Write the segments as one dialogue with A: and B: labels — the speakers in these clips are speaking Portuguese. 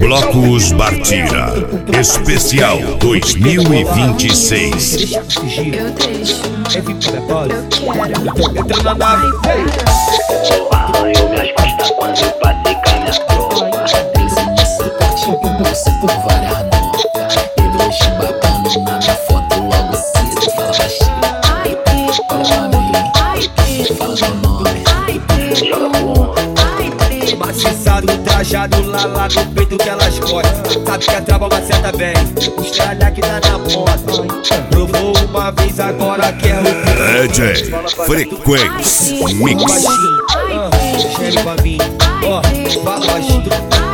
A: Blocos Bartira Especial 2026.
B: Eu deixo, eu quero.
C: Entra na nave.
D: Arranhou minhas costas quando eu passei com a minha tropa.
E: Desce no suporte, você por várias notas. Eu hoje babando na minha foto logo cedo. Fala baixinho, fala pra mim, fala meu nome.
D: Joga pro
C: Maciçado, trajado lá no peito que elas gostam. Sabe que a trava maceta bem, o estralha que tá na moto. Provou uma vez, agora quer o
A: DJ Frequência Mix.
C: cheiro pra mim, ó, fala baixinho.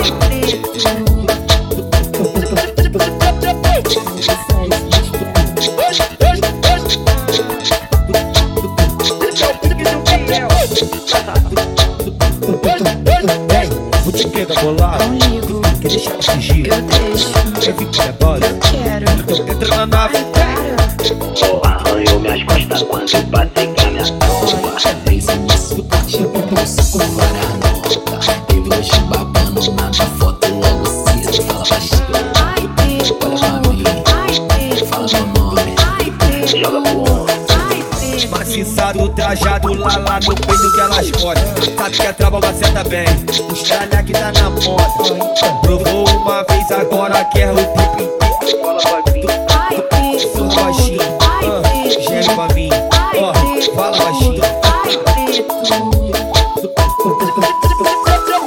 C: Vou te pegar bolado,
B: Comigo,
C: quer deixar de sigilo.
B: eu deixo,
C: Quer ficar bola?
B: eu quero.
C: Então entra na nave.
D: arranhou minhas costas quando eu passei com a minha tropa.
E: Desce no suporte, você por várias notas. Eu hoje babando na minha foto logo cedo. Fala baixinho, fala pra mim, fala meu nome.
D: Joga pro
C: Maciçado, trajado lá no peito que elas gostam. Sabe que a trava maceta bem, o estralha que tá na moto. Provou uma vez, agora quer o triplo.